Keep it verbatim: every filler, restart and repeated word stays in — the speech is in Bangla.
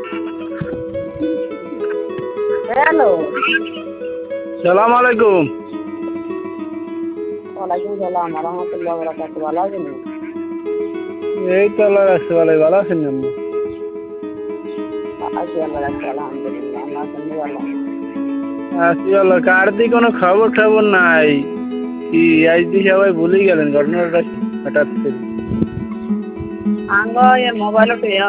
হ্যালো, সালাম আলাইকুম। ওয়ালাইকুম সালাম রহমতুল্লাহ বরকাতুহু। ভালো আছেন? এই তো আল্লাহ রাখছে ভালোই। ভালো আছেন আপনি? আছি আল্লাহ রাখছে, আলহামদুলিল্লাহ। আল্লাহ আপনি ভালো? আছি ভালো। কার দি কোনো খবর টবর নাই। কি আজ দি সবাই ভুলেই গেলেন, ঘটনাটা কি হঠাৎ করে? আঙ্গ এ মোবাইলও তো